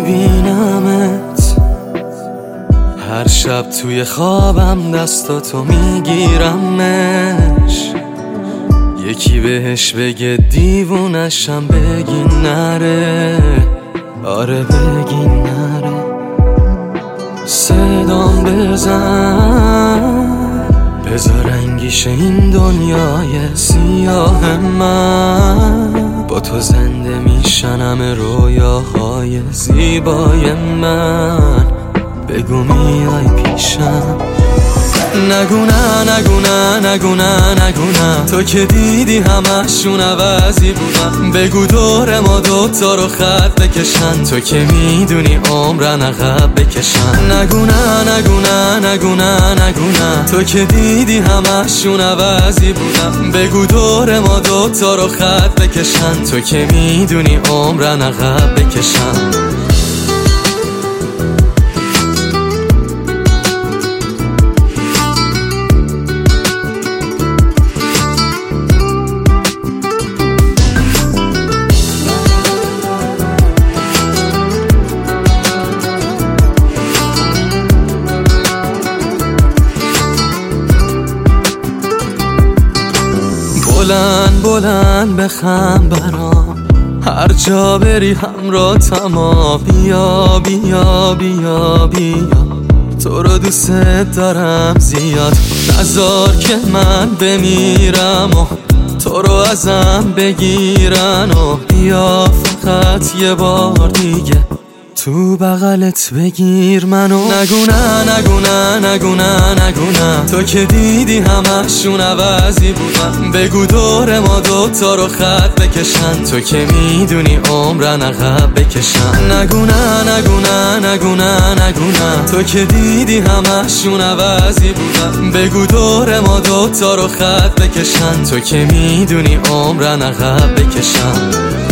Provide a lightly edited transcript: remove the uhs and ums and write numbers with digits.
میبینمت هر شب توی خوابم، دستاتو میگیرمش. یکی بهش بگه دیوونشم، بگی نره، آره بگی نره. صدام بزن، بذار رنگیش این دنیای سیاه من. با تو زنده میشنم رویاهای زیبای من. بگو میای پیشم. نگو نه نگو نه نگو نه نگو نه، تو که دیدی همشون عوضی بودن. بگو دور ما دوتا رو خط بکشن، تو که میدونی عمرن عقب بکشن. نگو نه نگو نه نگو نه نگو نه، تو که دیدی همشون عوضی بودن. بگو دور ما دوتا رو خط بکشن، تو که میدونی عمرن عقب بکشن. بلند بلند بخند برام، هر جا بری همراه تما. بیا بیا بیا بیا، تو رو دوست دارم زیاد. نذار که من بمیرم و تو رو ازم بگیرن. و بیا فقط یه بار دیگه تو بغلت بگیر منو. نگو نه نگو نه نگو نه نگو نه، تو که دیدی همشون عوضی بودن. بگو دور ما دوتا رو خط بکشن، تو که میدونی عمرن عقب بکشن. نگو نه نگو نه نگو نه نگو نه، تو که دیدی همشون عوضی بودن. بگو دور ما دوتا رو خط بکشن، تو که میدونی عمرن عقب بکشن.